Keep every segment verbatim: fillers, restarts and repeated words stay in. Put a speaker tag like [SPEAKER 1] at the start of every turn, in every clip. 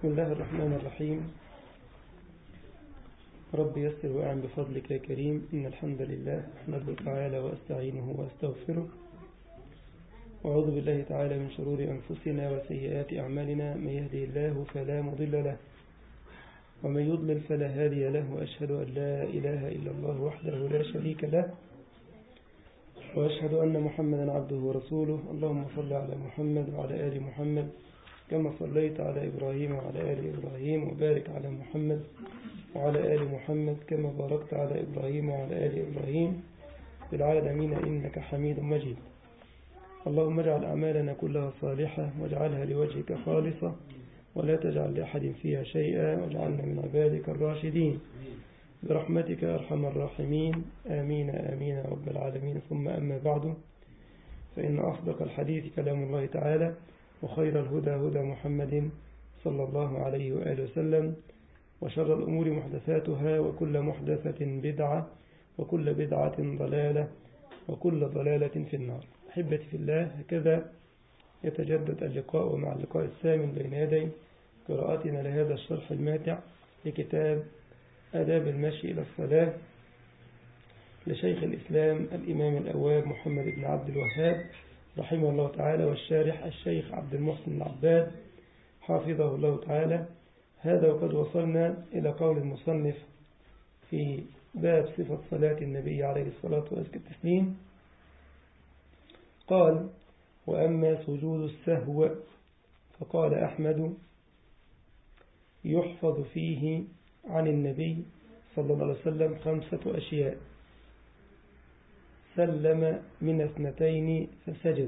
[SPEAKER 1] بسم الله الرحمن الرحيم. رب يسر وأعن بفضلك يا كريم. إن الحمد لله أحمده تعالى وأستعينه وأستغفره، وأعوذ بالله تعالى من شرور أنفسنا وسيئات أعمالنا. من يهدي الله فلا مضل له، ومن يضلل فلا هادي له، وأشهد أن لا إله إلا الله وحده لا شريك له، وأشهد أن محمدا عبده ورسوله. اللهم صل على محمد وعلى آل محمد كما صليت على إبراهيم وعلى آل إبراهيم، وبارك على محمد وعلى آل محمد كما باركت على إبراهيم وعلى آل إبراهيم في العالمين إنك حميد مجيد. اللهم اجعل أعمالنا كلها صالحة، واجعلها لوجهك خالصة، ولا تجعل لأحد فيها شيئا، واجعلنا من عبادك الراشدين برحمتك أرحم الراحمين. آمين آمين رب العالمين. ثم أما بعد، فإن أصدق الحديث كلام الله تعالى، وخير الهدى هدى محمد صلى الله عليه وآله وسلم، وشر الأمور محدثاتها، وكل محدثة بدعة، وكل بدعة ضلالة، وكل ضلالة في النار. أحبتي في الله، هكذا يتجدد اللقاء مع اللقاء الثامن بين يدي قراءتنا لهذا الشرح الماتع لكتاب آداب المشي إلى الصلاة لشيخ الإسلام الإمام الأواب محمد بن عبد الوهاب رحمه الله تعالى، والشارح الشيخ عبد المحسن العباد حافظه الله تعالى. هذا وقد وصلنا إلى قول المصنف في باب صفة صلاة النبي عليه الصلاة والتسليم. قال: وأما سجود السهو فقال أحمد: يحفظ فيه عن النبي صلى الله عليه وسلم خمسة أشياء: سلم من اثنتين فسجد،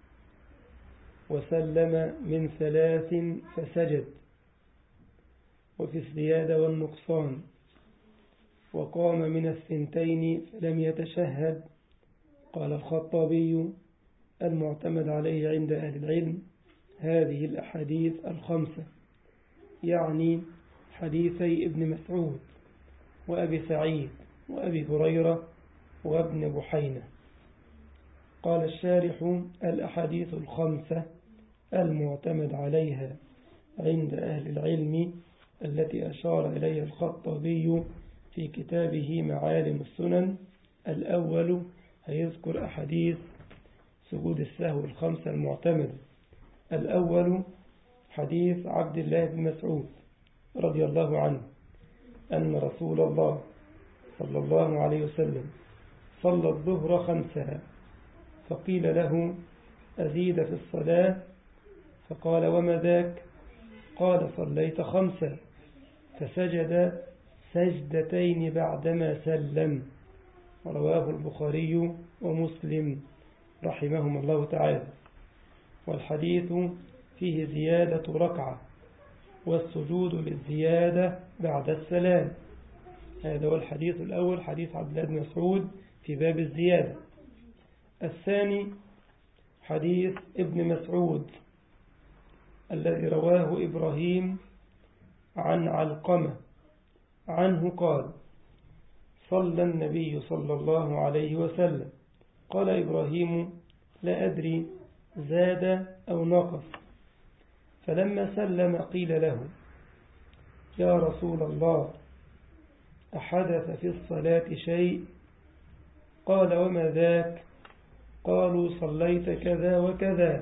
[SPEAKER 1] وسلم من ثلاث فسجد، وفي الزيادة والنقصان، وقام من الثنتين فلم يتشهد. قال الخطابي: المعتمد عليه عند أهل العلم هذه الأحاديث الخمسة، يعني حديثي ابن مسعود وأبي سعيد وأبي هريرة وابن بحينة. قال الشارح: الأحاديث الخمسة المعتمد عليها عند أهل العلم التي أشار إليها الخطابي في كتابه معالم السنن. الأول هيذكر أحاديث سجود السهو الخمسة المعتمدة. الأول حديث عبد الله بن مسعود رضي الله عنه أن رسول الله صلى الله عليه وسلم صلى الظهر خمسها، فقيل له: أزيد في الصلاة؟ فقال: وما ذاك؟ قال: صليت خمسا. فسجد سجدتين بعدما سلم. رواه البخاري ومسلم رحمهم الله تعالى. والحديث فيه زيادة ركعة، والسجود للزيادة بعد السلام. هذا هو الحديث الأول، حديث عبد الله بن مسعود في باب الزيادة. الثاني حديث ابن مسعود الذي رواه إبراهيم عن علقمة عنه قال: صلى النبي صلى الله عليه وسلم. قال إبراهيم: لا أدري زاد أو نقص. فلما سلم قيل له: يا رسول الله، أحدث في الصلاة شيء؟ قال: وما ذاك؟ قالوا: صليت كذا وكذا.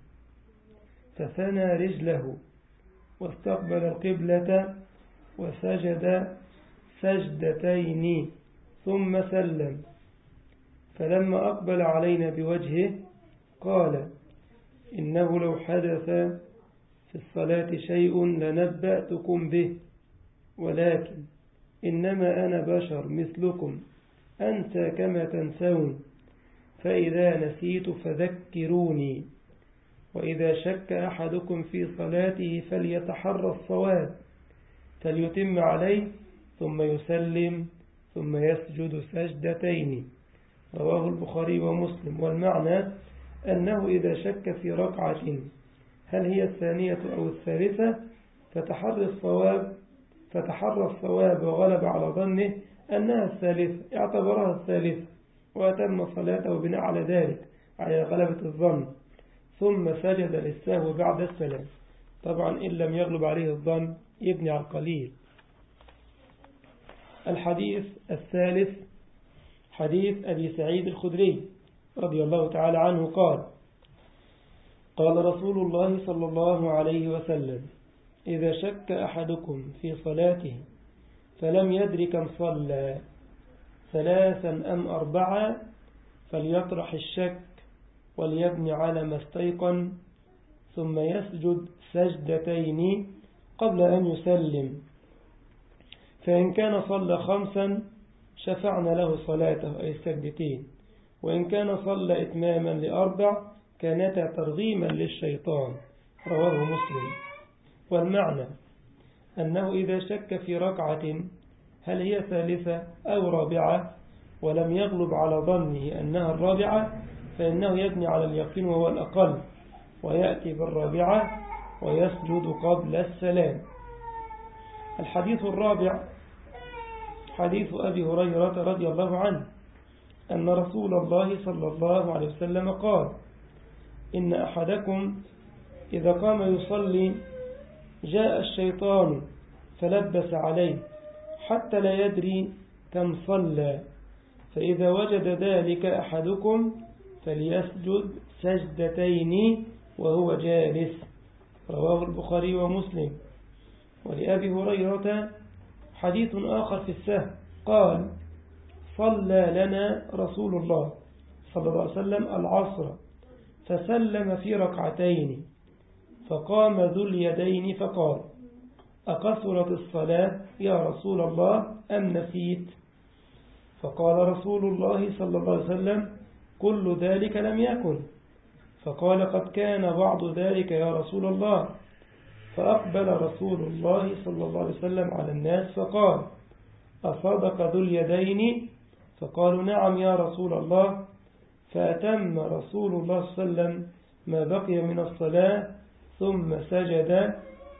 [SPEAKER 1] فثنى رجله واستقبل القبلة وسجد سجدتين ثم سلم. فلما أقبل علينا بوجهه قال: إنه لو حدث في الصلاة شيء لنبأتكم به، ولكن إنما أنا بشر مثلكم أنسى كما تنسون، فإذا نسيت فذكروني. وإذا شك أحدكم في صلاته فليتحرى الصواب، فليتم عليه ثم يسلم ثم يسجد سجدتين. رواه البخاري ومسلم. والمعنى أنه إذا شك في ركعة هل هي الثانية أو الثالثة فتحرى الصواب فتحرى الصواب وغلب على ظنه أنها الثالثة، اعتبرها الثالثة وأتم صلاته بناء على ذلك، على غلبة الظن، ثم سجد للسهو بعد السلام. طبعا إن لم يغلب عليه الظن يبني على القليل. الحديث الثالث حديث أبي سعيد الخدري رضي الله تعالى عنه قال: قال رسول الله صلى الله عليه وسلم: إذا شك أحدكم في صلاته فلم يدر كم صلى ثلاثا أم أربعا فليطرح الشك وليبني على ما استيقن ثم يسجد سجدتين قبل أن يسلم، فإن كان صلى خمسا شفعنا له صلاته أي السجدتين، وإن كان صلى إتماما لأربع كانتا ترغيما للشيطان. رواه مسلم. والمعنى أنه إذا شك في ركعة هل هي ثالثة أو رابعة ولم يغلب على ظنه أنها الرابعة فإنه يبني على اليقين وهو الأقل ويأتي بالرابعة ويسجد قبل السلام. الحديث الرابع حديث أبي هريرة رضي الله عنه أن رسول الله صلى الله عليه وسلم قال: إن أحدكم إذا قام يصلي جاء الشيطان فلبس عليه حتى لا يدري كم صلى، فإذا وجد ذلك أحدكم فليسجد سجدتين وهو جالس. رواه البخاري ومسلم. ولأبي هريرة حديث آخر في السهل قال: صلى لنا رسول الله صلى الله عليه وسلم العصر فسلم في ركعتين، فقام ذو اليدين فقال: أقصرت الصلاة يا رسول الله أم نسيت؟ فقال رسول الله صلى الله عليه وسلم: كل ذلك لم يكن. فقال: قد كان بعض ذلك يا رسول الله. فأقبل رسول الله صلى الله عليه وسلم على الناس فقال: أصدق ذو اليدين؟ فقالوا: نعم يا رسول الله. فأتم رسول الله صلى الله عليه وسلم ما بقي من الصلاة ثم سجد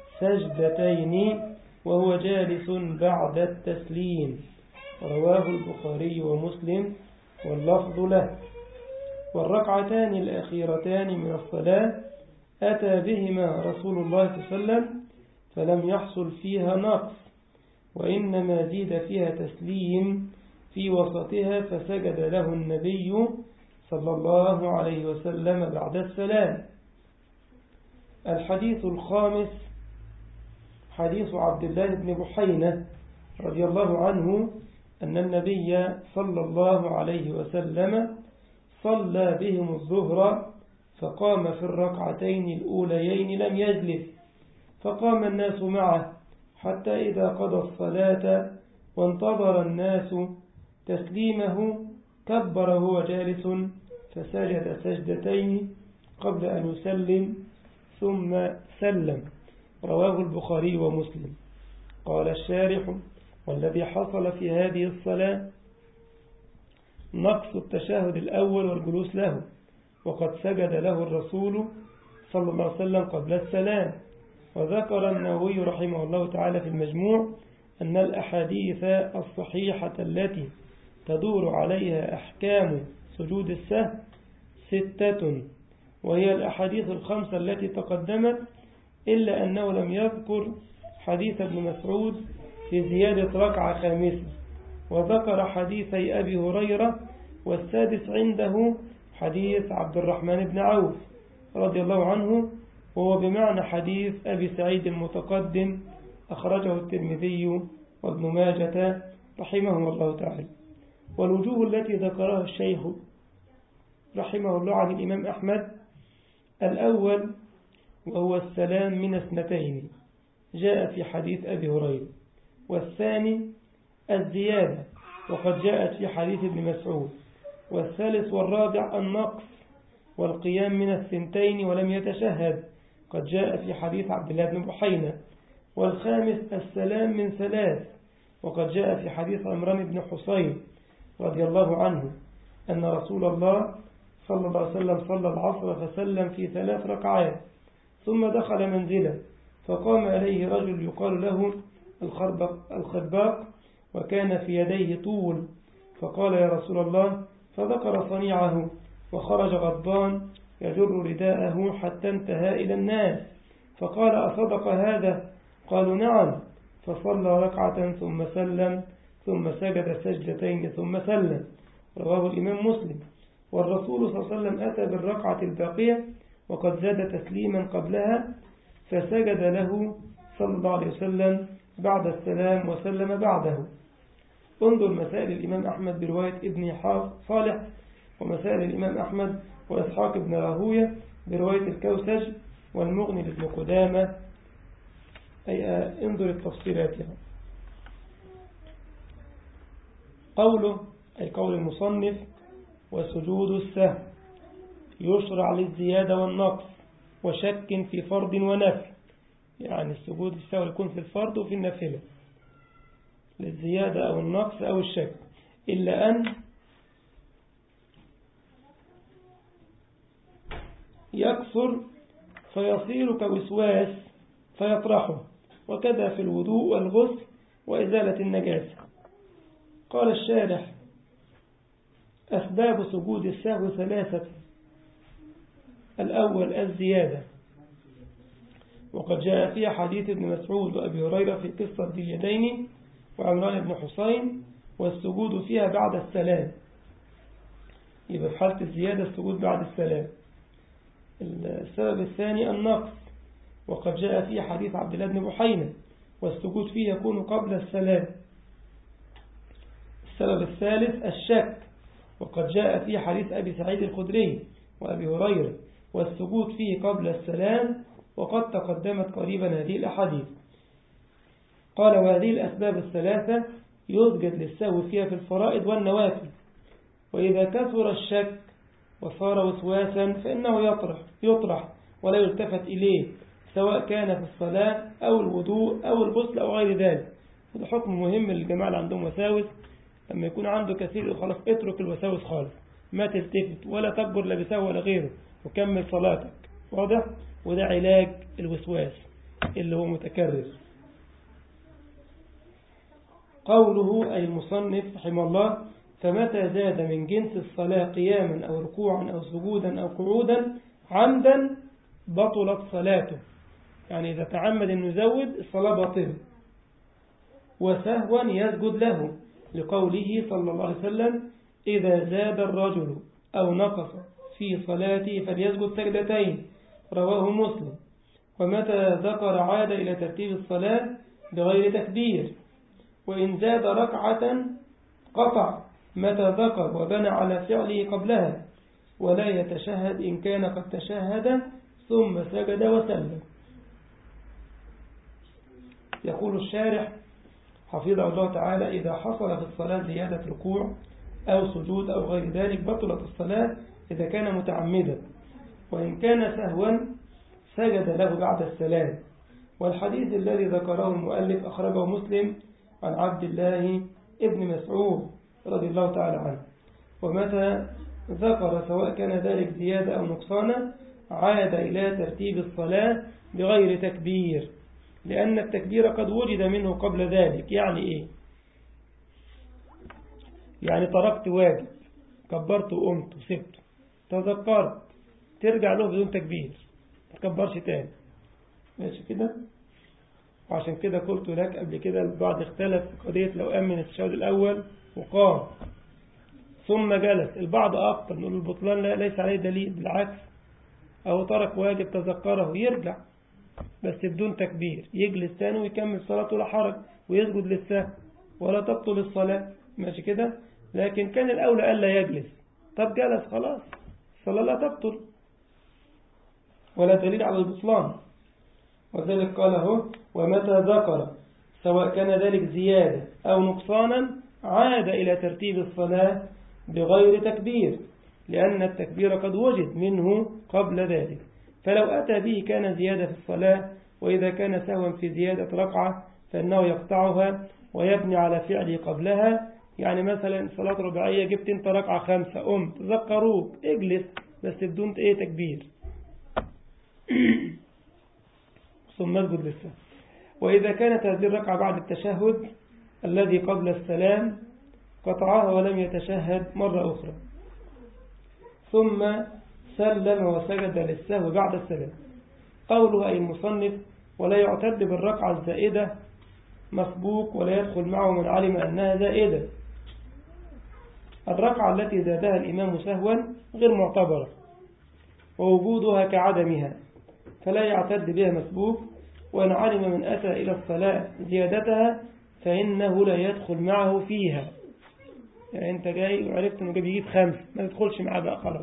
[SPEAKER 1] سجدتين وهو جالس بعد التسليم. رواه البخاري ومسلم واللفظ له. والركعتان الأخيرتان من الصلاة أتى بهما رسول الله صلى الله عليه وسلم فلم يحصل فيها نقص، وإنما زيد فيها تسليم في وسطها فسجد له النبي صلى الله عليه وسلم بعد السلام. الحديث الخامس حديث عبد الله بن بحينة رضي الله عنه أن النبي صلى الله عليه وسلم صلى بهم الظهر فقام في الركعتين الأوليين لم يجلس، فقام الناس معه حتى إذا قضى الصلاة وانتظر الناس تسليمه كبر وهو جالس فسجد سجدتين قبل أن يسلم ثم سلم. رواه البخاري ومسلم. قال الشارح: والذي حصل في هذه الصلاة نقص التشهد الأول والجلوس له، وقد سجد له الرسول صلى الله عليه وسلم قبل السلام. وذكر النووي رحمه الله تعالى في المجموع أن الأحاديث الصحيحة التي تدور عليها أحكام سجود السهو ستة، وهي الأحاديث الخمسة التي تقدمت، إلا أنه لم يذكر حديث ابن مسعود في زيادة ركعة خامسة، وذكر حديثي أبي هريرة، والسادس عنده حديث عبد الرحمن بن عوف رضي الله عنه، وهو بمعنى حديث أبي سعيد المتقدم أخرجه الترمذي وابن ماجة رحمهم الله تعالى. والوجوه التي ذكرها الشيخ رحمه الله عن الإمام أحمد: الأول وهو السلام من اثنتين جاء في حديث أبي هريرة، والثاني الزيادة وقد جاءت في حديث ابن مسعود، والثالث والرابع النقص والقيام من الثنتين ولم يتشهد قد جاء في حديث عبد الله بن بحينة، والخامس السلام من ثلاث وقد جاء في حديث عمران بن حسين رضي الله عنه أن رسول الله صلى الله عليه وسلم صلى العصر فسلم في ثلاث ركعات ثم دخل منزله، فقام إليه رجل يقال له الخباق وكان في يديه طول، فقال: يا رسول الله، فذكر صنيعه وخرج غضبان يجر رداءه حتى انتهى إلى الناس، فقال أصدق هذا؟ قالوا نعم. فصلى ركعة ثم سلم ثم سجد سجدتين ثم سلم. رواه الإمام مسلم. والرسول صلى الله عليه وسلم أتى بالركعة الباقية وقد زاد تسليما قبلها فسجد له صلى الله عليه وسلم بعد السلام وسلم بعده. انظر مسائل الإمام أحمد برواية ابن صالح، ومسائل الإمام أحمد وإسحاق بن راهوية برواية الكوسج، والمغني لابن قدامة. أي انظر التفصيلات يعني. قوله أي قول المصنف: وسجود السهو يشرع للزيادة والنقص وشك في فرض ونفل. يعني السجود السهو يكون في الفرض وفي النافلة، للزيادة أو النقص أو الشك، إلا أن يكثر فيصير كوسواس فيطرحه، وكذا في الوضوء والغسل وإزالة النجاسة. قال الشارح: أسباب سجود السهو ثلاثة. الأول الزيادة، وقد جاء في حديث ابن مسعود وأبي هريرة في قصة ذي اليدين وعمران بن حسين، والسجود فيها بعد السلام. يبقى في حالة الزيادة السجود بعد السلام. السبب الثاني النقص، وقد جاء في حديث عبد الله بن بحينة، والسجود فيه يكون قبل السلام. السبب الثالث الشك، وقد جاء في حديث أبي سعيد الخدري وأبي هريرة، والسجود فيه قبل السلام، وقد تقدمت قريبا هذه الأحاديث. قال: وهذه الأسباب الثلاثة يسجد للسهو فيها في الفرائض والنوافل. وإذا كثر الشك وصار وسواسا فإنه يطرح يطرح ولا يلتفت إليه، سواء كان في الصلاة أو الوضوء أو الغسل أو غير ذلك. هذا حكم مهم للجماعة اللي عندهم وساوس. لما يكون عنده كثير خلاص اترك الوساوس خالص، ما تلتفت ولا تكبر لا بسهو ولا غيره، وكمل صلاتك. واضح؟ وده علاج الوسواس اللي هو متكرر. قوله أي المصنف رحمه الله: فمتى زاد من جنس الصلاة قياما أو ركوعا أو سجودا أو قعودا عمدا بطلت صلاته. يعني إذا تعمد أن يزود الصلاة باطلة. وسهوا يسجد له، لقوله صلى الله عليه وسلم: إذا زاد الرجل أو نقص في صلاته فليسجد سجدتين. رواه مسلم. ومتى ذكر عاد إلى ترتيب الصلاة بغير تكبير. وإن زاد ركعة قطع متى ذكر وبنى على فعله قبلها، ولا يتشهد إن كان قد تشهد ثم سجد وسلم. يقول الشارح حفظه الله تعالى: إذا حصل في الصلاة زيادة ركوع أو سجود أو غير ذلك بطلت الصلاة إذا كان متعمدا، وإن كان سهوا سجد له بعد السلام. والحديث الذي ذكره المؤلف أخرجه مسلم عن عبد الله ابن مسعود رضي الله تعالى عنه. ومتى ذكر سواء كان ذلك زيادة أو نقصانا عاد إلى ترتيب الصلاة بغير تكبير، لأن التكبير قد وجد منه قبل ذلك. يعني إيه؟ يعني تركت واجب، كبرت وقمت وسبت، تذكرت، ترجع له بدون تكبير، ما تكبرش تاني. ماشي كده؟ وعشان كده قلت لك قبل كده البعض اختلف في قضية لو أمن التشهد الأول وقام ثم جلس. البعض أبطل، نقول البطلان لا ليس عليه دليل، بالعكس، أو ترك واجب تذكره يرجع بس بدون تكبير، يجلس ثاني ويكمل صلاته لا حرج، ويسجد للسهو ولا تبطل الصلاة. ماشي كده؟ لكن كان الأولى ألا يجلس. طب جلس خلاص، الصلاة لا تبطل ولا دليل على البطلان. وذلك قال هو: ومتى ذكر سواء كان ذلك زيادة أو نقصانا عاد إلى ترتيب الصلاة بغير تكبير، لأن التكبير قد وجد منه قبل ذلك. فلو أتى به كان زيادة في الصلاة. وإذا كان سهوا في زيادة ركعة فإنه يقطعها ويبني على فعله قبلها. يعني مثلا صلاة رباعية جبت انت ركعة خمسة، قمت ذكروك اجلس بس بدون ايه تكبير ثم اسجد للسهو. وإذا كانت هذه الركعة بعد التشهد الذي قبل السلام قطعها ولم يتشهد مرة أخرى، ثم سلم وسجد للسهو بعد السلام. قوله أي المصنف ولا يعتد بالركعة الزائدة مسبوق ولا يدخل معه من علم أنها زائدة. الركعة التي زادها الإمام سهوا غير معتبرة ووجودها كعدمها، فلا يعتد بها مسبوق، وإن علم من أتى إلى الصلاة زيادتها فإنه لا يدخل معه فيها. يعني أنت جاي وعرفت أنه بيجيب خمس، ما تدخلش معه بقى خلاص.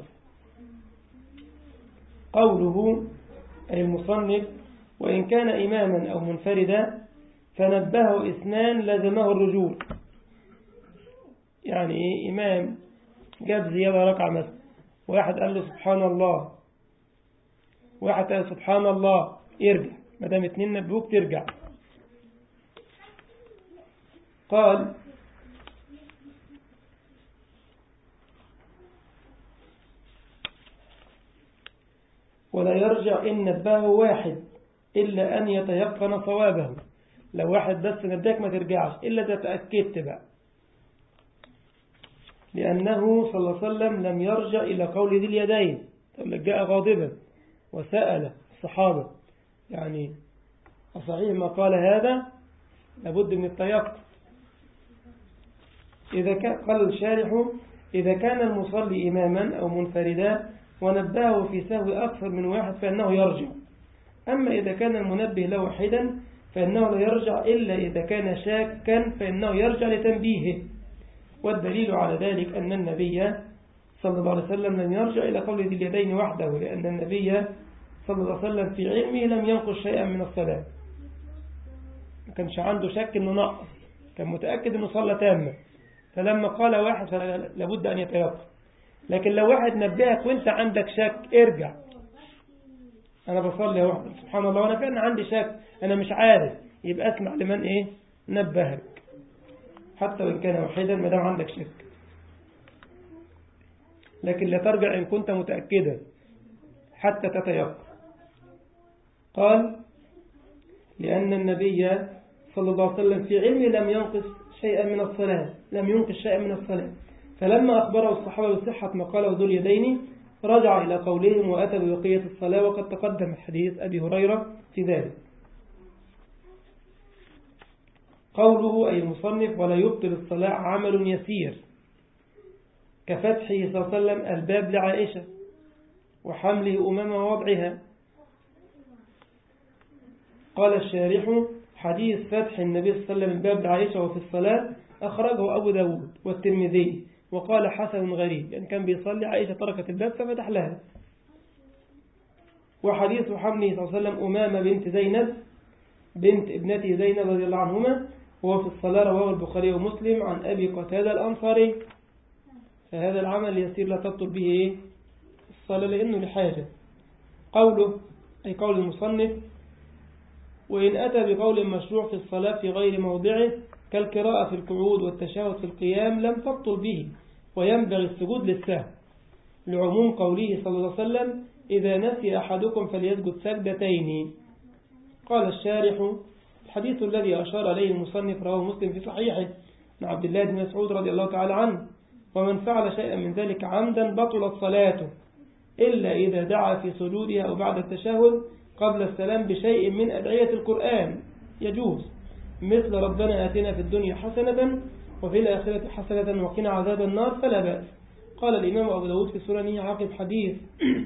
[SPEAKER 1] قوله أي المصنف وإن كان إماما أو منفردا فنبهه اثنان لزمه الرجوع. يعني إيه؟ إمام جاب زيادة ركعة مثلا، واحد قال له سبحان الله، واحد قال سبحان الله، ارجع، ما دام اتنين نبهوك ترجع. قال ولا يرجع إن نبهه واحد إلا أن يتيقن صوابه. لو واحد بس نبهك ما ترجعش إلا إذا تأكدت بقى، لأنه صلى الله عليه وسلم لم يرجع إلى قول ذي اليدين. جاء غاضبا وسأل الصحابة، يعني صحيح ما قال هذا، لابد من التيقن. إذا كان قال الشارح إذا كان المصلي إماما أو منفردا ونبهه في سهو أكثر من واحد فإنه يرجع. أما إذا كان المنبه له واحدا فإنه لا يرجع إلا إذا كان شاكا فإنه يرجع لتنبيهه. والدليل على ذلك أن النبي صلى الله عليه وسلم لم يرجع إلى قول ذي اليدين وحده، لأن النبي صلى الله عليه وسلم في علمه لم ينقص شيئا من الصلاة، ما كانش عنده شك أنه نقص، كان متأكد أنه صلى تامة. فلما قال واحد لابد أن يتيقن. لكن لو واحد نبهك وانت عندك شك ارجع، أنا بصلي واحد سبحان الله وأنا فعلا عندي شك أنا مش عارف، يبقى اسمع لمن إيه نبهك حتى وإن كان واحدا ما دام عندك شك. لكن لا ترجع إن كنت متأكدا حتى تتيقن. قال لأن النبي صلى الله عليه وسلم في علمه لم ينقص شيئا من الصلاة، لم ينقص شيئا من الصلاة. فلما أخبره الصحابة بصحة ما قاله ذو اليدين رجع إلى قولهم وأتى ببقية الصلاة، وقد تقدم حديث أبي هريرة في ذلك. قوله أي المصنف ولا يبطل الصلاة عمل يسير كفتحه صلى الله عليه وسلم الباب لعائشة وحمله أمام وضعها. قال الشارح حديث فتح النبي صلى الله عليه وسلم الباب لعائشة وفي الصلاة أخرجه أبو داود والترمذي وقال حسن غريب، يعني كان بيصلي عائشة تركت الباب ففتح لها. وحديث حمله صلى الله عليه وسلم أمامة بنت زينب بنت ابنته زينب رضي الله عنهما وهو في الصلاة رواه البخاري ومسلم عن أبي قتادة الأنصاري. فهذا العمل يسير لا تبطل به إيه؟ الصلاة لأنه لحاجة. قوله أي قول المصنف وإن أتى بقول مشروع في الصلاة في غير موضعه كالقراءة في القعود والتشهد في القيام لم تبطل به، وينبغي السجود للسهو لعموم قوله صلى الله عليه وسلم إذا نسي أحدكم فليسجد سجدتين. قال الشارح الحديث الذي أشار إليه المصنف رواه مسلم في صحيحه عن عبد الله بن مسعود رضي الله تعالى عنه ومن فعل شيئا من ذلك عمدا بطلت صلاته إلا إذا دعا في سجودها أو بعد التشهد قبل السلام بشيء من أدعية القرآن يجوز، مثل ربنا آتنا في الدنيا حسنة وفي الآخرة حسنة وقنا عذاب النار فلا بأس. قال الإمام أبو داود في سننه عقب حديث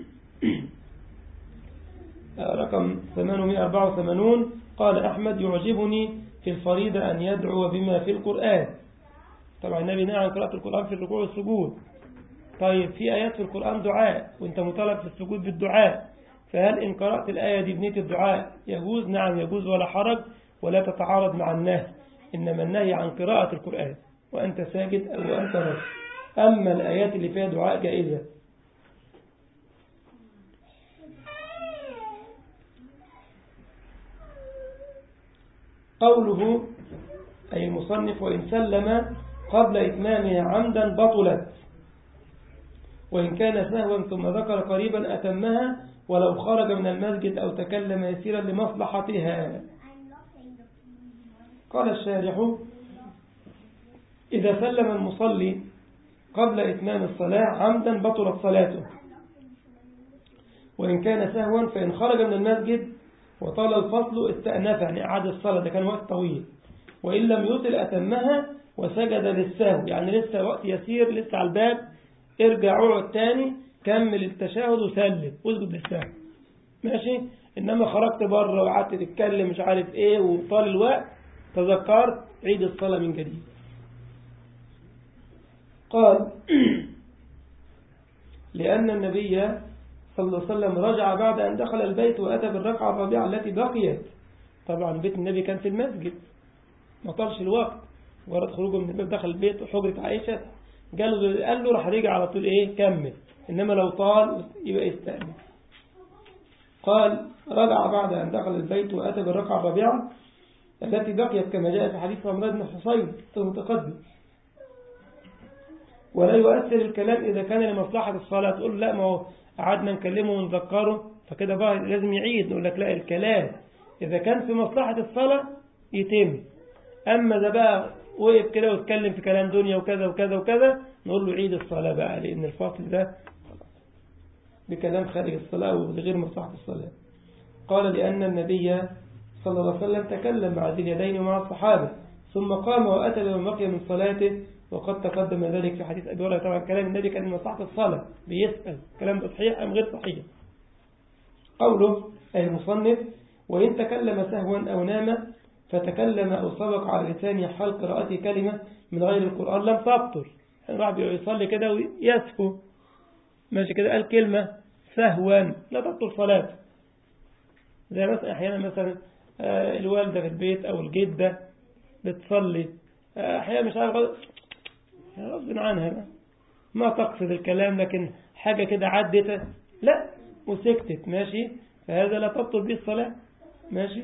[SPEAKER 1] رقم ثمانمائة وأربعة وثمانين قال أحمد يعجبني في الفريضة أن يدعو بما في القرآن. طبعا النبي نهى عن قراءة القرآن في الركوع والسجود. طيب في آيات في القرآن دعاء وانت مطالب في السجود بالدعاء، فهل إن قرأت الآية دي بنية الدعاء يجوز؟ نعم يجوز ولا حرج ولا تتعارض مع النهي، إنما النهي عن قراءة القرآن وأنت ساجد أو أنت راكع. أما الآيات اللي فيها دعاء جائزة. قوله أي المصنف وإن سلم قبل إتمامها عمدا بطلت، وإن كان سهوا ثم ذكر قريبا أتمها ولو خرج من المسجد أو تكلم يسيرا لمصلحتها. قال الشارح إذا سلم المصلي قبل إتمام الصلاة عمدا بطلت صلاته، وإن كان سهوا فإن خرج من المسجد وطال الفصل استأنف، يعني أعاد الصلاة، ده كان وقت طويل. وإن لم يطل أتمها وسجد للسهو، يعني لسه وقت يسير، لسه على الباب، ارجع اقعد تاني، كمل التشهد وسلم واسجد للسهو، ماشي. إنما خرجت بره وقعدت تتكلم مش عارف إيه وطال الوقت، تذكرت، عيد الصلاة من جديد. قال لأن النبي صلى الله عليه وسلم رجع بعد أن دخل البيت وأتى بالركعة الرابعة التي بقيت. طبعا بيت النبي كان في المسجد، ما طالش الوقت، ورد خروجه من الباب دخل البيت وحجرة عائشة، قال له قال له راح رجع على طول إيه كمل، إنما لو طال يبقى يستأنف. قال رجع بعد أن دخل البيت وأتى بالركعة الرابعة التي بقيت كما جاء في حديث عمرو بن حصين المتقدم. ولا يؤثر الكلام إذا كان لمصلحة الصلاة، تقول لا ما هو قعدنا نكلمه ونذكره فكده بقى لازم يعيد، نقول لك لا، الكلام إذا كان في مصلحة الصلاة يتم. أما إذا بقى وقف كده واتكلم في كلام دنيا وكذا وكذا وكذا، نقول له عيد الصلاة بقى، لأن الفصل ده بكلام خارج الصلاة وغير مصلحة الصلاة. قال لأن النبي صلى الله عليه وسلم تكلم مع ذي اليدين ومع الصحابة ثم قام وأتى بما بقي من صلاته، وقد تقدم ذلك في حديث أبي هريرة. طبعا كلام النبي كان من مصلحة الصلاة، بيسأل كلام ده صحيح أم غير صحيح. قوله أي المصنف وإن تكلم سهوا أو نام فتكلم أو سبق على لسانه حال قراءته كلمة من غير القرآن لم تبطل. الواحد يصلي كده ويسهو ماشي كده قال كلمة سهوا لا تبطل صلاته. زي مثلا أحيانا مثلا الوالدة في البيت أو الجدة بتصلي، أحيانا مش عارف غصب عنها ما تقصد الكلام، لكن حاجة كده عدت لا وسكتت، ماشي، فهذا لا تبطل به الصلاة، ماشي.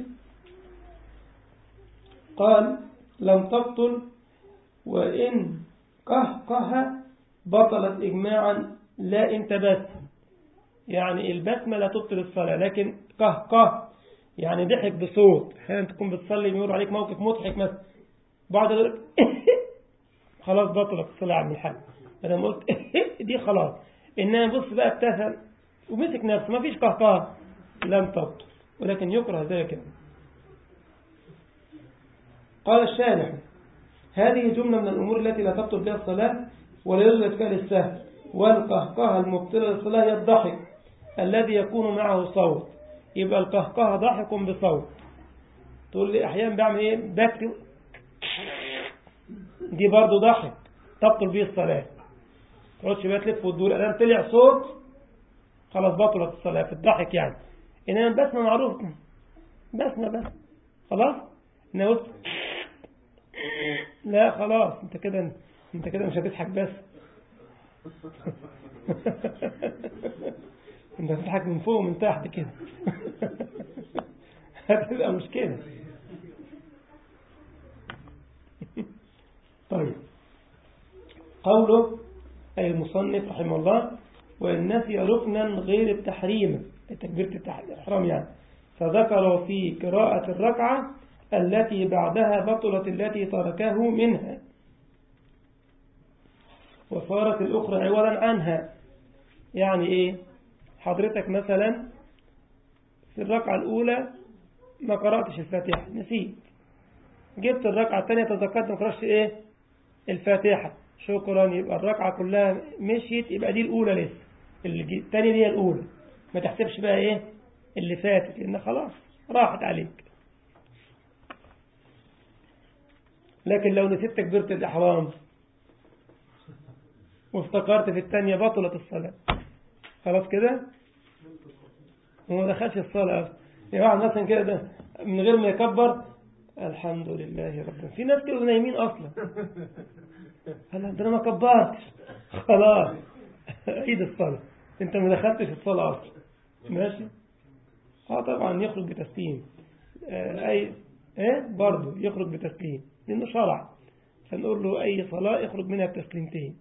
[SPEAKER 1] قال لم تبطل وإن قهقه بطلت إجماعا لا إن تبسم، يعني البسمة لا تبطل الصلاة، لكن قهقه يعني ضحك بصوت. أحيانا تكون بتصلي يمر عليك موقف مضحك مثلا، بعد ذلك خلاص بطلت الصلاة عن الحال، أنا قلت دي خلاص، إنما بص بقى ابتسم ومسك نفسه ما فيش قهقه لم تبطل، ولكن يكره ذلك. قال الشارح هذه جملة من الأمور التي لا تبطل بها الصلاة ولا يوجد فيها للسهو، والقهقه المبطلة للصلاة هي الضحك الذي يكون معه صوت. يبقى القهقه ضحك بصوت، تقول لي أحيانا بعمل إيه بكتب، دي برضو ضحك تبطل به الصلاة. تقعدش بقى تلف وتدور، الآن طلع صوت خلاص بطلت الصلاة في الضحك يعني. إنما بسمة معروف بسمة بس خلاص، إنما قلت لا خلاص انت كده انت كده مش هتضحك بس انت هتضحك من فوق ومن تحت كده هتبقى مشكلة. طيب قوله أي المصنف رحمه الله وإن نسي ركنا غير التحريم، تكبيرة الإحرام يعني، فذكر في قراءة الركعة التي بعدها بطلت التي تركه منها وصارت الأخرى عوضا عنها. يعني إيه؟ حضرتك مثلا في الركعة الأولى ما قرأتش الفاتحة نسيت، جبت الركعة الثانية تذكرت ما قرأتش إيه الفاتحة، شكرا، يبقى الركعة كلها مشيت، يبقى دي الأولى لسه، الثانية دي الأولى، ما تحسبش بقى إيه اللي فاتت لأن خلاص راحت عليك. لكن لو نسيت تكبيرة الإحرام وافتكرت في الثانية بطلت الصلاة خلاص كده وما دخلش الصلاة أصلا. يعني واحد مثلا كده ده من غير ما يكبر الحمد لله رب، في ناس كده نايمين أصلا هلا ده أنا ما كبرتش خلاص عيد الصلاة، أنت ما دخلتش الصلاة أصلا، ماشي. اه طبعا يخرج بتسليم، آه أي إيه برضه يخرج بتسليم لأنه شرع، فنقول له أي صلاة يخرج منها بتسليمتين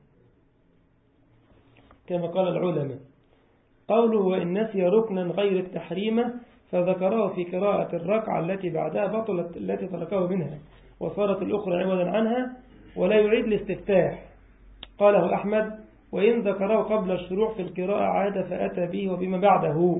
[SPEAKER 1] كما قال العلماء. قوله وإن نسي ركنا غير التحريم فذكره في قراءة الركعة التي بعدها بطلت التي تركه منها وصارت الأخرى عوضا عنها ولا يعيد الاستفتاح. قاله أحمد وإن ذكره قبل الشروع في القراءة عاد فأتى به وبما بعده.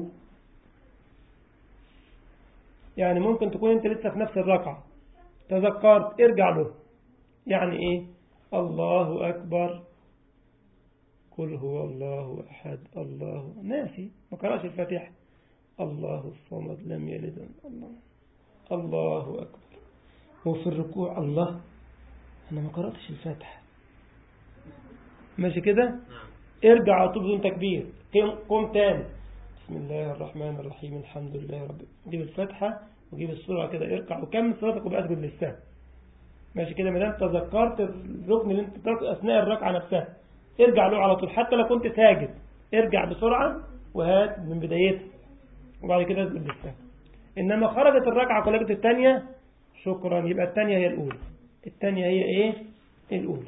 [SPEAKER 1] يعني ممكن تكون أنت لسه في نفس الركعة تذكرت ارجع له. يعني إيه؟ الله أكبر، قل هو الله أحد، الله ناسي ما قرأش الفاتحة، الله الصمد لم يلد الله الله أكبر، وفي الركوع الله أنا ما قرأتش الفاتحة، ماشي كده؟ ارجع على طول بدون تكبير، قم تاني بسم الله الرحمن الرحيم الحمد لله رب، جيب الفاتحة وجيب السورة كده، اركع وكمل صلاتك وبقى اسجد للسهو، ماشي كده؟ ما دام تذكرت الركن اللي انت تركه أثناء الركعة نفسها ارجع له على طول، حتى لو كنت ساجد ارجع بسرعة وهات من بدايتها وبعد كده اسجد للسهو. إنما خرجت الركعة كلها الثانية شكرا، يبقى الثانية هي الأولى، الثانية هي إيه؟ الأولى.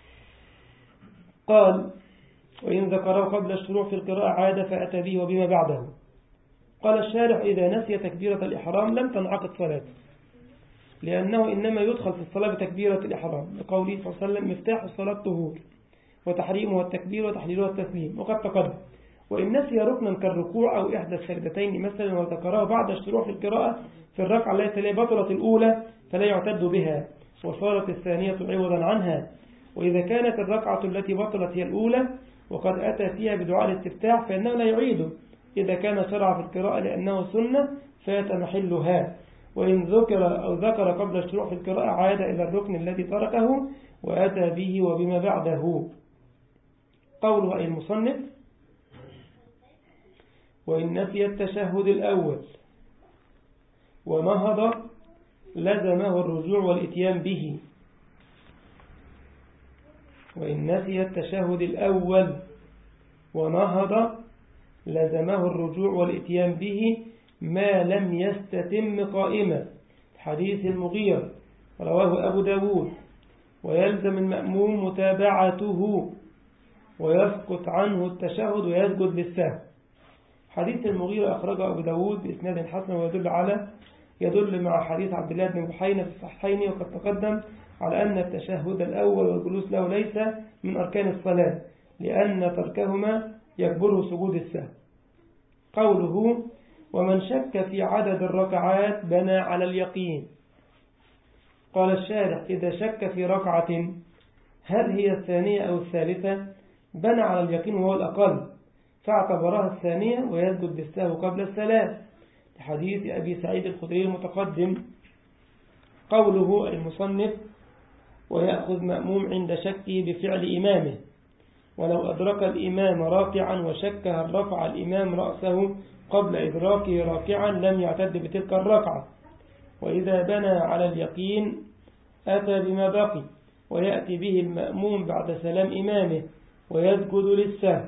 [SPEAKER 1] قال وإن ذكره قبل الشروع في القراءة عاد فأتى به وبما بعده. قال الشارح إذا نسي تكبيرة الإحرام لم تنعقد صلاته، لأنه إنما يدخل في الصلاة بتكبيرة الإحرام، لقوله صلى الله عليه وسلم مفتاح الصلاة طهور وتحريمها التكبير وتحليلها التسليم، وقد تقدم. وإن نسي ركنا كالركوع أو إحدى السجدتين مثلا وذكره بعد الشروع في القراءة في الركعة التي تلي بطلت الأولى فلا يعتد بها وصارت الثانية عوضا عنها. وإذا كانت الركعة التي بطلت هي الأولى وقد أتى فيها بدعاء الاستفتاح فإنه لا يعيده إذا كان شرع في القراءة لأنه سنة فات محلها. وإن ذكر أو ذكر قبل الشروع في القراءة عاد إلى الركن الذي تركه وأتى به وبما بعده. قوله أي المصنف وإن نسي التشهد الأول ونهض لزمه الرجوع والإتيان به. وإن نسي التشهد الأول ونهض لزمه الرجوع والإتيان به ما لم يستتم قائما، حديث المغيرة رواه أبو داود. ويلزم المأموم متابعته ويسقط عنه التشهد ويسجد للسهو. حديث المغيرة أخرجه أبو داود بإسناد حسن ويدل على يدل مع حديث عبد الله بن بحينة في الصحيحين وقد تقدم على أن التشهد الأول والجلوس له ليس من أركان الصلاة لأن تركهما يكبره سجود السهو. قوله ومن شك في عدد الركعات بنى على اليقين. قال الشارح إذا شك في ركعة هل هي الثانية أو الثالثة بنى على اليقين وهو الأقل فاعتبرها الثانية ويسجد بالسهو قبل السلام لحديث أبي سعيد الخدري المتقدم. قوله المصنف ويأخذ مأموم عند شكه بفعل إمامه ولو أدرك الإمام راكعا وشك هل رفع الإمام رأسه قبل إدراكه راكعا لم يعتد بتلك الركعة. وإذا بنى على اليقين أتى بما بقي ويأتي به المأموم بعد سلام إمامه ويسجد للسهو.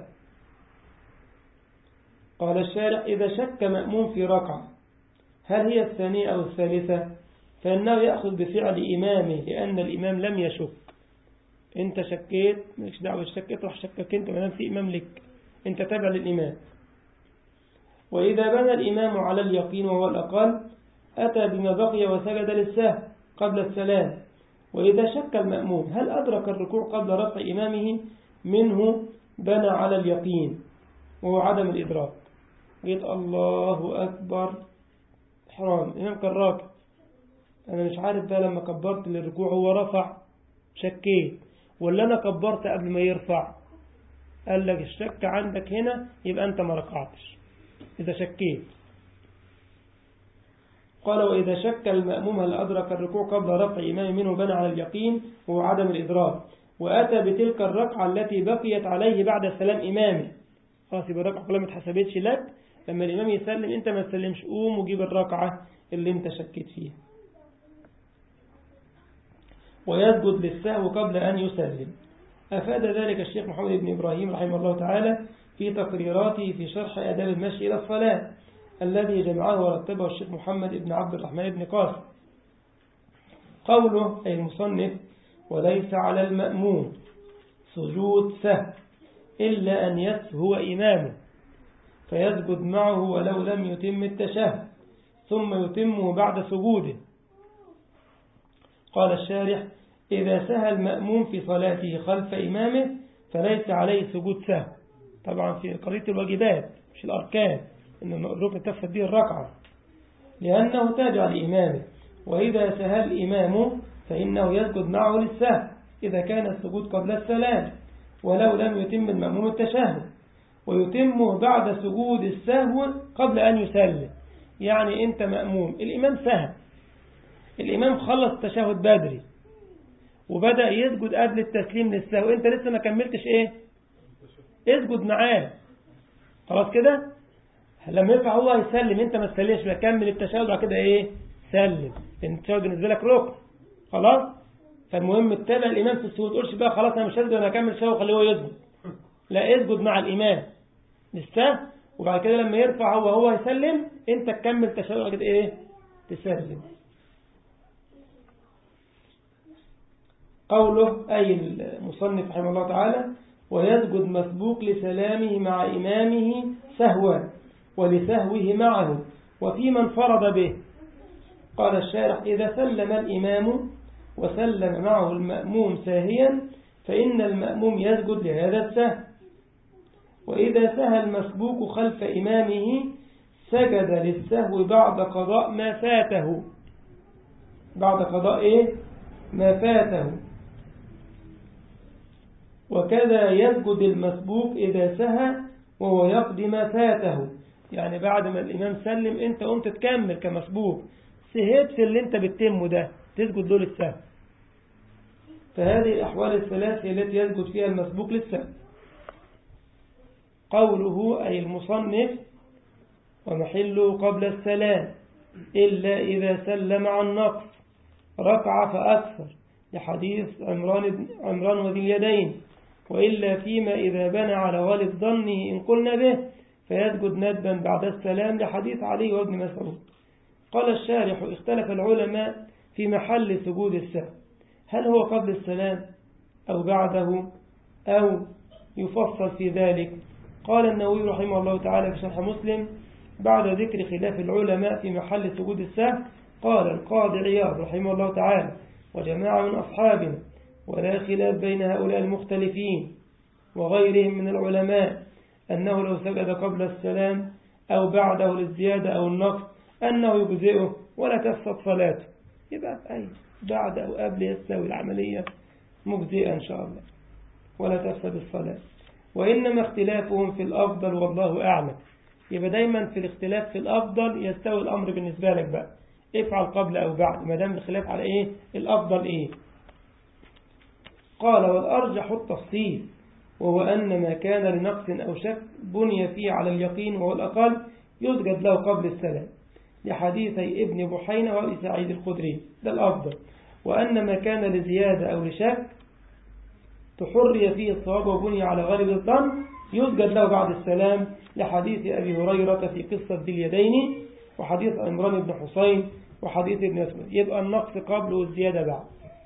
[SPEAKER 1] قال الشارع إذا شك مأموم في ركعة هل هي الثانية أو الثالثة فإنه يأخذ بفعل إمامه لأن الإمام لم يشك. أنت شكيت مش دعوة الشك اطرح شكك أنت ما دام في إمام لك أنت تابع للإمام. وإذا بنى الإمام على اليقين وهو الأقل أتى بما بقي وسجد للسهو قبل السلام. وإذا شك المأموم هل أدرك الركوع قبل رفع إمامه منه بنى على اليقين وهو عدم الإدراك. قلت الله أكبر حرام إمام كان راكع أنا مش عارف بقى لما كبرت للركوع هو رفع شكيت ولا أنا كبرت قبل ما يرفع. قال لك الشك عندك هنا يبقى أنت ما ركعتش إذا شكيت. قال وإذا شك المأموم هل أدرك الركوع قبل رفع إمامه منه بنى على اليقين وهو عدم الإدراك وأتى بتلك الركعة التي بقيت عليه بعد سلام إمامه. خلاص يبقى الركعة كلها ما اتحسبتش لك لما الإمام يسلم أنت ما تسلمش قوم وجيب الركعة اللي أنت شكيت فيها. ويسجد للسهو قبل أن يسلم. أفاد ذلك الشيخ محمد بن إبراهيم رحمه الله تعالى في تقريراته في شرح آداب المشي إلى الصلاة الذي جمعه ورتبه الشيخ محمد بن عبد الرحمن بن قاسم. قوله أي المصنف وليس على المأموم سجود سهو إلا أن يسهو إمامه فيسجد معه ولو لم يتم التشهد ثم يتمه بعد سجوده. قال الشارح إذا سهى المأموم في صلاته خلف إمامه فليس عليه سجود سهو. طبعا في قضية الواجبات مش الأركان، إن الركن تفسد به الركعة لأنه تابع لإمامه. وإذا سهى الإمام فإنه يسجد معه للسهو إذا كان السجود قبل السلام ولو لم يتم المأموم التشهد، ويتم بعد سجود السهو قبل أن يسلم. يعني أنت مأموم، الإمام سهى، الإمام خلص التشهد بدري وبدأ يسجد قبل التسليم للسهو، أنت لسه ما كملتش إيه؟ اسجد معاه. خلاص كده لما يرفع هو يسلم، أنت ما تسلمش، لا كمل التشهد وبعد كده إيه؟ سلم، لأن التشهد بالنسبة لك ركن. خلاص. فالمهم تتابع الإمام في السجود، تقولش بقى خلاص أنا مش هسجد أنا أكمل التشهد وخليه هو يسجد، لا اسجد مع الإمام للسهو وبعد كده لما يرفع هو هو يسلم أنت تكمل التشهد وبعد كده إيه؟ تسلم. قوله أي المصنف رحمه الله تعالى ويسجد مسبوق لسلامه مع إمامه سهوا ولسهوه معه وفي من فرض به. قال الشارح إذا سلم الإمام وسلم معه المأموم ساهيا فإن المأموم يسجد لهذا السهو، وإذا سهى المسبوق خلف إمامه سجد للسهو بعد قضاء ما فاته، بعد قضاء إيه؟ ما فاته. وكذا يسجد المسبوق إذا سهى وهو يقضي ما فاته، يعني بعد ما الإمام سلم أنت قمت تكمل كمسبوق، سهيت في اللي أنت بتتمه ده تسجد له للسهو. فهذه الأحوال الثلاث التي يسجد فيها المسبوق للسهو. قوله أي المصنف ومحله قبل السلام إلا إذا سلم عن نقص ركعة فأكثر لحديث عمران, عمران وذي اليدين، وإلا فيما إذا بنى على غالب ظنه إن قلنا به فيسجد ندبا بعد السلام لحديث علي وابن مسعود. قال الشارح اختلف العلماء في محل سجود السهو، هل هو قبل السلام أو بعده أو يفصل في ذلك. قال النووي رحمه الله تعالى في شرح مسلم بعد ذكر خلاف العلماء في محل سجود السهو قال القاضي عياض رحمه الله تعالى وجماعة من أصحابنا ولا خلاف بين هؤلاء المختلفين وغيرهم من العلماء أنه لو سجد قبل السلام أو بعده للزيادة أو النقص أنه يجزئه ولا تفسد صلاته. يبقى أي بعد أو قبل يستوي العملية مجزئة إن شاء الله ولا تفسد الصلاة. وإنما اختلافهم في الأفضل والله أعلم. يبقى دايما في الاختلاف في الأفضل يستوي الأمر بالنسبة لك بقى، افعل قبل أو بعد ما دام الخلاف على إيه الأفضل إيه. قال والأرجح التفصيل وهو أن ما كان لنقص أو شك بني فيه على اليقين وهو الأقل يسجد له قبل السلام لحديثي ابن بحينة وأبي سعيد الخدري، ده الأفضل. وأن ما كان لزيادة أو لشك تحري فيه الصواب وبني على غالب الظن يسجد له بعد السلام لحديث أبي هريرة في قصة ذي اليدين وحديث عمران بن حسين وحديث ابن مسعود. يبقى النقص قبل والزيادة بعد.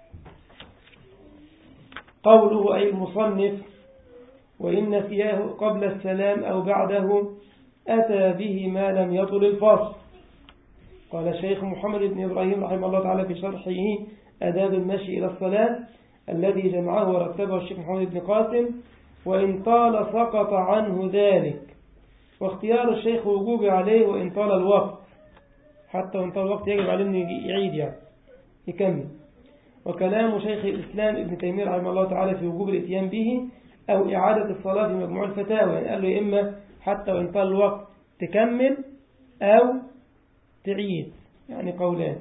[SPEAKER 1] قوله أي المصنف وإن نسياه قبل السلام أو بعده أتى به ما لم يطل الفصل. قال الشيخ محمد بن إبراهيم رحمه الله تعالى في شرحه آداب المشي إلى الصلاة الذي جمعه ورتبه الشيخ محمد بن قاسم وإن طال سقط عنه ذلك، واختيار الشيخ وجوب عليه وإن طال الوقت، حتى وإن طال الوقت يجب عليه أن يعيد يعني يكمل. وكلام شيخ الإسلام ابن تيمية رحمه الله تعالى في وجوب الاتيان به أو إعادة الصلاة في مجموع الفتاوى، يعني قال له إما حتى وإن طال الوقت تكمل أو تعيد، يعني قولان.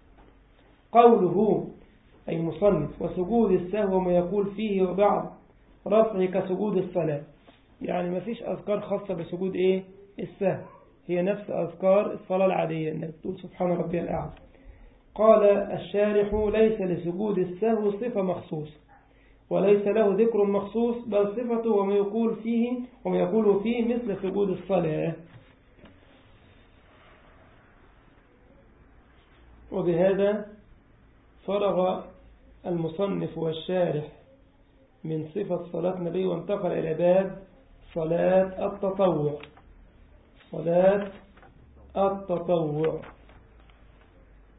[SPEAKER 1] قوله أي مصنف وسجود السهو ما يقول فيه وبعض رفع كسجود الصلاة، يعني ما فيش أذكار خاصة بسجود إيه السهو، هي نفس أذكار الصلاة العادية أنك تقول سبحان ربي الأعلى. قال الشارح ليس لسجود السهو صفة مخصوص وليس له ذكر مخصوص بل صفته وما يقول فيه وما يقول فيه مثل سجود الصلاة. وبهذا فرغ المصنف والشارح من صفة صلاة النبي وانتقل إلى باب صلاة التطوع. صلاة التطوع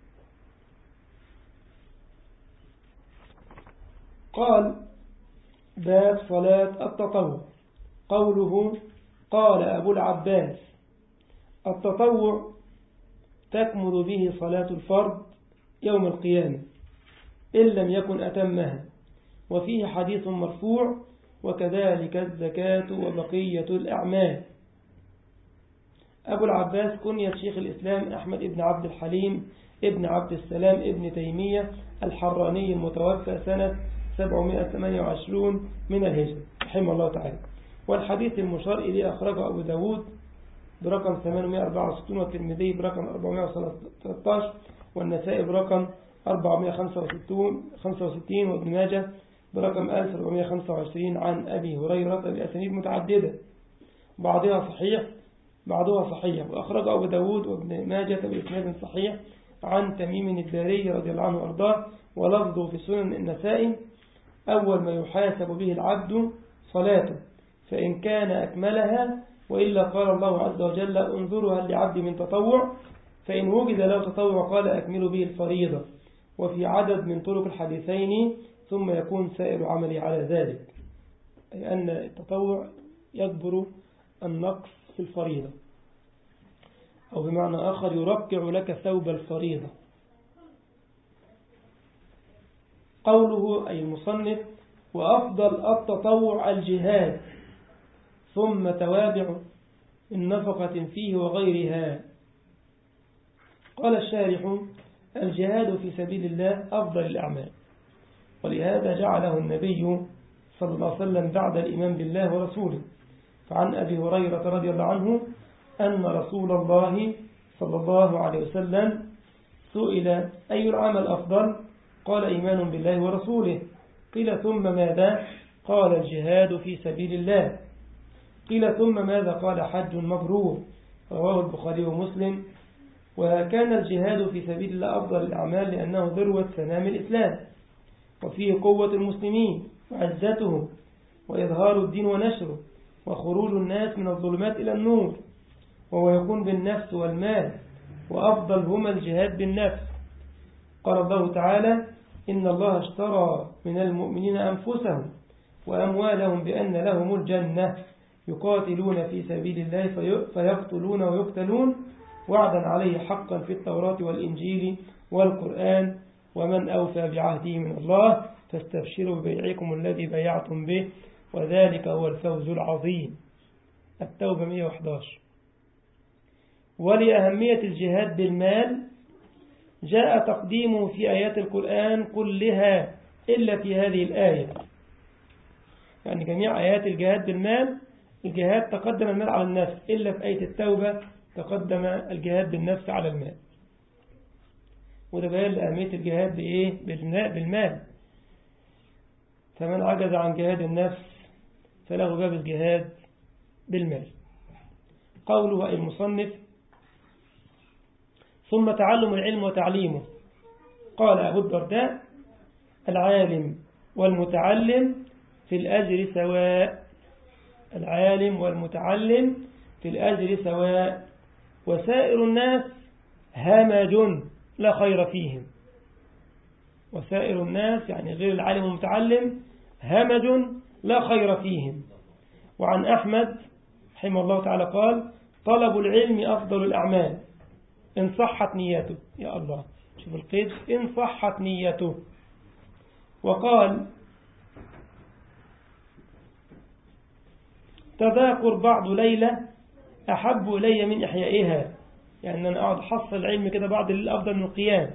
[SPEAKER 1] قال باب صلاة التطوع. قوله قال أبو العباس التطوع تكمل به صلاة الفرض يوم القيامة إن لم يكن أتمها، وفيه حديث مرفوع وكذلك الزكاة وبقية الأعمال. أبو العباس كنية شيخ الإسلام أحمد ابن عبد الحليم ابن عبد السلام ابن تيمية الحراني المتوفى سنة سبعمائة وثمانية وعشرين من الهجرة رحمه الله تعالى. والحديث المشار إليه أخرجه أبو داود برقم ثمانمائة وأربعة وستين والترمذي برقم أربعمائة وثلاثة عشر والنسائي برقم أربعمائة وخمسة وستين وابن ماجه برقم ألف وأربعمائة وخمسة وعشرين عن أبي هريرة بأسانيد متعددة بعضها صحيح بعضها صحيح. وأخرج أبو داود وابن ماجه بإسناد صحيح عن تميم الداري رضي الله عنه وأرضاه، ولفظه في سنن النسائي أول ما يحاسب به العبد صلاته فإن كان أكملها، وإلا قال الله عز وجل انظروا هل لعبد من تطوع، فإن وجد له تطوع قال أكملوا به الفريضة. وفي عدد من طرق الحديثين ثم يكون سائر عملي على ذلك، أي أن التطوع يجبر النقص في الفريضة، أو بمعنى آخر يرقع لك ثوب الفريضة. قوله أي المصنف وأفضل التطوع الجهاد ثم توابع النفقة فيه وغيرها. قال الشارح الجهاد في سبيل الله أفضل الأعمال، ولهذا جعله النبي صلى الله عليه وسلم بعد الإيمان بالله ورسوله. فعن أبي هريرة رضي الله عنه أن رسول الله صلى الله عليه وسلم سئل أي العمل أفضل؟ قال إيمان بالله ورسوله. قيل ثم ماذا؟ قال الجهاد في سبيل الله. قيل ثم ماذا؟ قال حج مبرور. رواه البخاري ومسلم. وكان الجهاد في سبيل الله أفضل الأعمال لأنه ذروة سنام الإسلام، وفيه قوة المسلمين وعزتهم وإظهار الدين ونشره وخروج الناس من الظلمات إلى النور، وهو يكون بالنفس والمال، وأفضل هما الجهاد بالنفس. قال الله تعالى إن الله اشترى من المؤمنين أنفسهم وأموالهم بأن لهم الجنة يقاتلون في سبيل الله فيقتلون ويقتلون وعدا عليه حقا في التوراة والإنجيل والقرآن ومن أوفى بعهده من الله فاستبشروا ببيعكم الذي بيعتم به وذلك هو الفوز العظيم. التوبة مئة وأحد عشر. ولأهمية الجهاد بالمال جاء تقديمه في آيات القرآن كلها إلا في هذه الآية، يعني جميع آيات الجهاد بالمال الجهاد تقدم المال على النفس، إلا في آية التوبة تقدم الجهاد بالنفس على المال. وده بيان لأهمية الجهاد بإيه؟ بالمال. فمن عجز عن جهاد النفس فله باب الجهاد بالمال. قوله أي المصنف ثم تعلم العلم وتعليمه. قال أبو الدرداء العالم والمتعلم في الأجر سواء. العالم والمتعلم في الأجر سواء، وسائر الناس همج لا خير فيهم. وسائر الناس يعني غير العالم والمتعلم همج لا خير فيهم. وعن أحمد رحمه الله تعالى قال طلب العلم أفضل الأعمال إن صحت نيته. يا الله شوف القيد، إن صحت نيته. وقال تذاكر بعض ليلة أحب إلي من إحيائها، يعني أنا أقعد حصل العلم كده بعض الليل أفضل من القيام.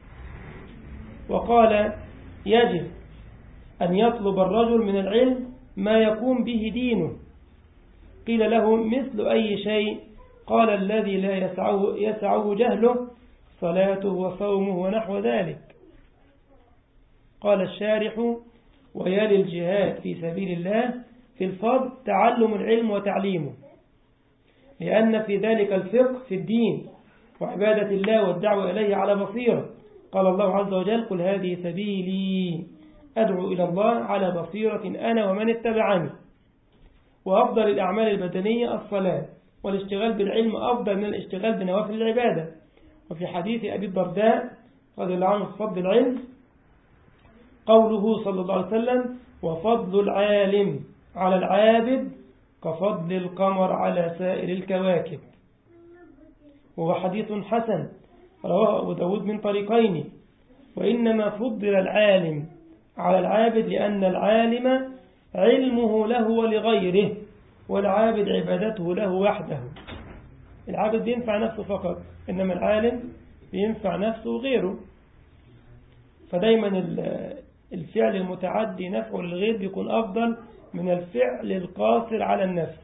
[SPEAKER 1] وقال يجب أن يطلب الرجل من العلم ما يقوم به دينه. قيل له مثل أي شيء؟ قال الذي لا يسعه, يسعه جهله صلاته وصومه ونحو ذلك. قال الشارح ويلي الجهاد في سبيل الله في الفضل تعلم العلم وتعليمه، لأن في ذلك الفقه في الدين وعبادة الله والدعوة إليه على بصيرة. قال الله عز وجل قل هذه سبيلي أدعو إلى الله على بصيرة أنا ومن اتبعني. وأفضل الأعمال البدنية الصلاة، والاشتغال بالعلم أفضل من الاشتغال بنوافل العبادة. وفي حديث أبي الدرداء رضي الله عنه في فضل العلم قوله صلى الله عليه وسلم: وفضل العالم على العابد كفضل القمر على سائر الكواكب. وهو حديث حسن رواه أبو داود من طريقين. وإنما فضل العالم على العابد لأن العالم علمه له ولغيره، والعابد عبادته له وحده. العابد بينفع نفسه فقط، إنما العالم بينفع نفسه وغيره. فدايما الفعل المتعدي نفعه للغير بيكون أفضل من الفعل القاصر على النفس.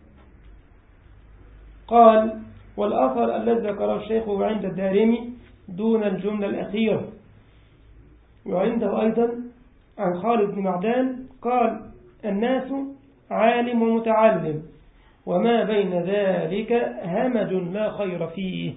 [SPEAKER 1] قال: والأثر الذي ذكره الشيخ عند الدارمي دون الجملة الأخيرة. وعنده أيضا عن خالد بن معدان قال: الناس عالم ومتعلم، وما بين ذلك همج لا خير فيه.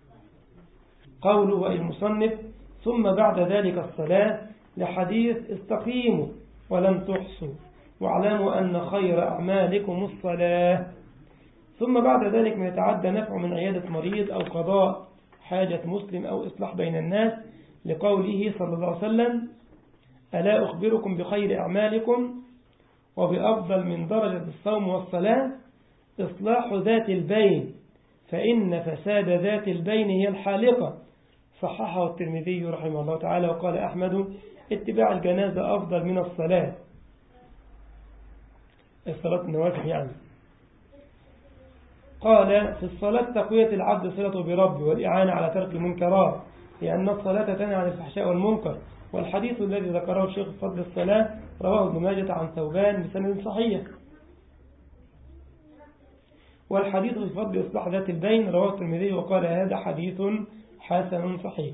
[SPEAKER 1] قوله المصنف: ثم بعد ذلك الصلاة، لحديث: استقيموا ولم تحصوا واعلموا أن خير أعمالكم الصلاة. ثم بعد ذلك ما يتعدى نفع من عيادة مريض أو قضاء حاجة مسلم أو إصلاح بين الناس، لقوله صلى الله عليه وسلم: ألا أخبركم بخير أعمالكم وبأفضل من درجة الصوم والصلاة؟ إصلاح ذات البين، فإن فساد ذات البين هي الحالقة. صححه الترمذي رحمه الله تعالى. وقال أحمد: اتباع الجنازة أفضل من الصلاة، الصلاة النوافل يعني. قال: في الصلاة تقوية العبد صلته بربه والإعانة على ترك المنكرات، لأن الصلاة تنهى عن الفحشاء والمنكر. والحديث الذي ذكره الشيخ في فضل الصلاة رواه ابن ماجه عن ثوبان بسند صحيح. والحديث في فضل إصلاح ذات البين رواه الترمذي وقال: هذا حديث حسن صحيح.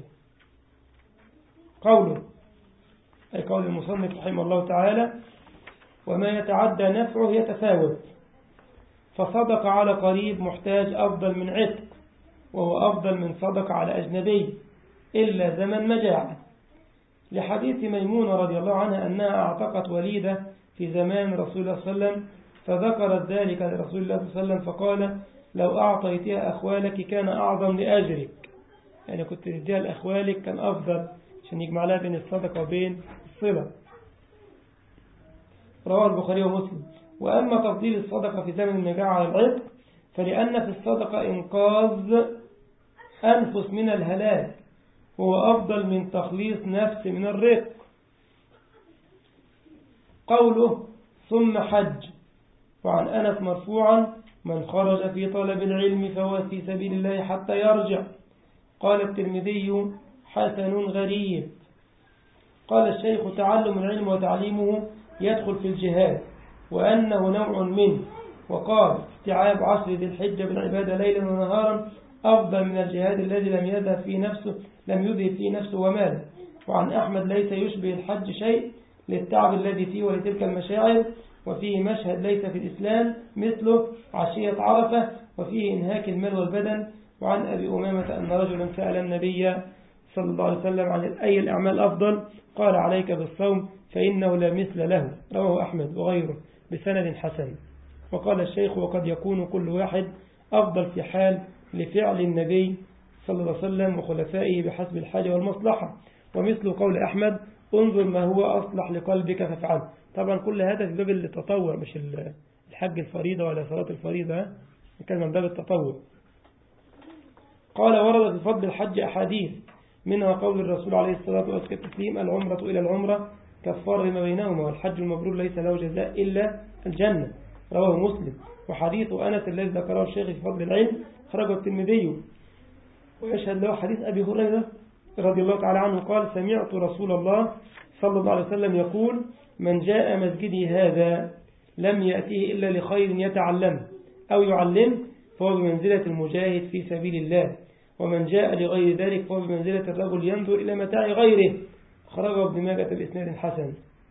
[SPEAKER 1] قوله أي قول المصنف رحمه الله تعالى: وما يتعدى نفعه يتفاوت، فصدق على قريب محتاج أفضل من عتق، وهو أفضل من صدق على أجنبي إلا زمن مجاعة، لحديث ميمونة رضي الله عنها أنها أعتقت وليدة في زمان رسول الله صلى الله عليه وسلم، فذكرت ذلك لرسول الله صلى الله عليه وسلم فقال: لو أعطيتها أخوالك كان أعظم لأجرك. يعني كنت تديها لأخوالك كان أفضل، عشان يجمع لها بين الصدقة وبين الصلة. رواه البخاري ومسلم. وأما تفضيل الصدقة في زمن المجاعة على العتق، فلأن في الصدقة إنقاذ أنفس من الهلاك، وهو أفضل من تخليص نفس من الرق. قوله: ثم حج. وعن أنس مرفوعا: من خرج في طلب العلم فهو في سبيل الله حتى يرجع. قال الترمذي: حسن غريب. قال الشيخ: تعلم العلم وتعليمه يدخل في الجهاد، وأنه نوع منه. وقال: استيعاب عشر ذي الحجة بالعبادة ليلا ونهارا أفضل من الجهاد الذي لم يذهب في نفسه لم يذهب في نفسه وماله. وعن أحمد: ليس يشبه الحج شيء للتعب الذي فيه ولتلك المشاعر، وفيه مشهد ليس في الإسلام مثله عشية عرفة، وفيه إنهاك المال والبدن. وعن أبي أمامة أن رجلا سأل النبي صلى الله عليه وسلم عن أي الأعمال أفضل، قال: عليك بالصوم فإنه لا مثل له. رواه أحمد وغيره بسند حسن. وقال الشيخ: وقد يكون كل واحد أفضل في حال لفعل النبي صلى الله عليه وسلم وخلفائه بحسب الحاجة والمصلحة. ومثل قول أحمد: انظر ما هو أصلح لقلبك فافعله. طبعا كل هذا في باب التطوع، مش الحج الفريضة ولا صلاة الفريضة، كان من باب التطوع. قال: ورد في فضل الحج أحاديث، منها قول الرسول عليه الصلاة والسلام: العمرة إلى العمرة كفار ما بينهما، والحج المبرور ليس له جزاء إلا الجنة. رواه مسلم. وحديث أنس الذي ذكره الشيخ في فضل العلم خرجه الترمذي. ويشهد له حديث أبي هريرة رضي الله تعالى عنه قال: سمعت رسول الله صلى الله عليه وسلم يقول: من جاء مسجدي هذا لم يأتيه إلا لخير يتعلم أو يعلم فهو بمنزلة المجاهد في سبيل الله، ومن جاء لغير ذلك فهو بمنزلة الرجل ينظر إلى متاع غيره. خرجه ابن ماجه بإسناد حسن.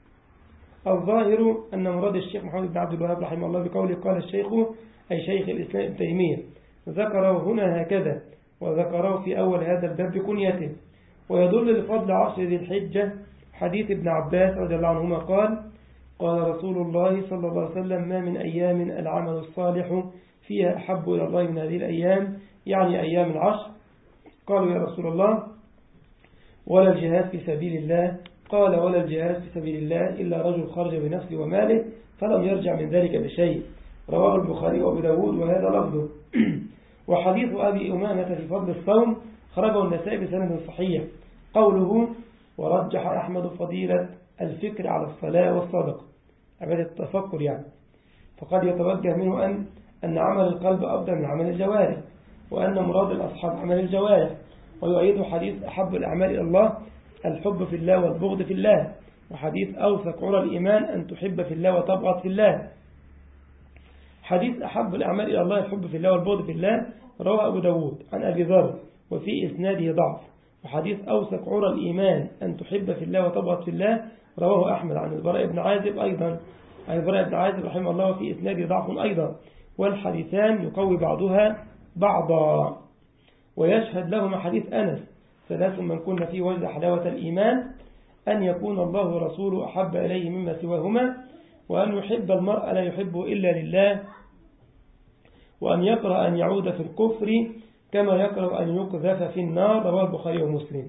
[SPEAKER 1] الظاهر أن مراد الشيخ محمد بن عبد الوهاب رحمه الله بقوله قال الشيخ أي شيخ الإسلام ابن تيمية، ذكره هنا هكذا، وذكره في أول هذا الباب بكنيته. ويدل لفضل عشر ذي الحجة حديث ابن عباس رضي الله عنهما قال: قال رسول الله صلى الله عليه وسلم: ما من أيام العمل الصالح فيها أحب إلى الله من هذه الأيام، يعني أيام العشر. قالوا: يا رسول الله ولا الجهاد في سبيل الله؟ قال ولا الجهاد في سبيل الله إلا رجل خرج بنفسه وماله فلم يرجع من ذلك بشيء. رواه البخاري وأبو داود وهذا لفظه. وحديث أبي أمامة في فضل الصوم خرجه النسائي بسند صحيح قوله ورجح أحمد فضيلة الفكر على الصلاة والصدقة عبادة التفكر يعني، فقد يتوجه منه أن أن عمل القلب أفضل من عمل الجوارح، وأن مراد الأصحاب عمل الجوارح. ويؤيد حديث أحب الأعمال إلى الله الحب في الله والبغض في الله، وحديث أوثق عرى الإيمان أن تحب في الله وتبغض في الله. حديث أحب الأعمال إلى الله الحب في الله والبغض في الله رواه أبو داود عن أبي ذر وفي إسناده ضعف. وحديث أوثق عرى الإيمان أن تحب في الله وتبغض في الله رواه أحمد عن البراء بن عازب أيضا عن البراء بن عازب رحمه الله وفي إسناده ضعف أيضا، والحديثان يقوي بعضها بعضا. ويشهد لهما حديث أنس ثلاث من كن فيه وجد حلاوة الإيمان أن يكون الله ورسوله أحب إليه مما سواهما، وأن يحب المرء لا يحبه إلا لله، وأن يكره أن يعود في الكفر كما يكره أن يقذف في النار. رواه البخاري ومسلم.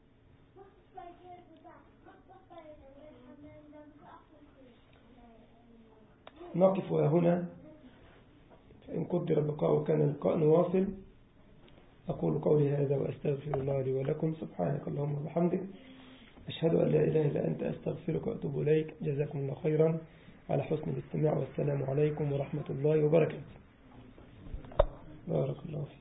[SPEAKER 1] نقف هنا، فإن قدر بقاء كان اللقاء نواصل. أقول قولي هذا وأستغفر الله لي ولكم. سبحانك اللهم وبحمدك أشهد أن لا إله إلا أنت أستغفرك وأتوب إليك. جزاكم الله خيرا على حسن الاستماع، والسلام عليكم ورحمة الله وبركاته. بارك الله فيك.